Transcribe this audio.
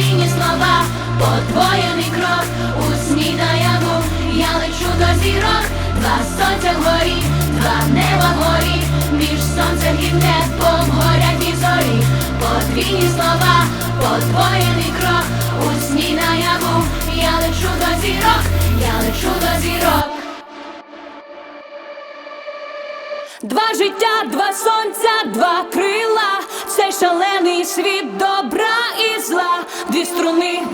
подвійні слова, подвоєний крок у сні наяву. Я лечу до зірок, два сонця вгорі, два неба вгорі, між сонцем і небом горять і зорі. Подвійні слова, подвоєний крок у сні наяву. Я лечу до зірок, я лечу до зірок. Два життя, два сонця, два крила, цей шалений світ добра і зла. Дві струни,